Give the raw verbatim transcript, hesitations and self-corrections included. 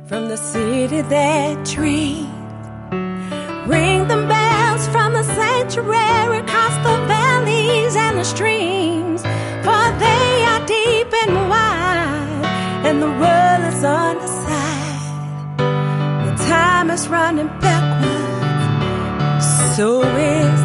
from the city that dreams. Ring the bells from the sanctuary across the valleys and the streams, for they are deep and wide, and the world is on the side. The time is running backwards, so is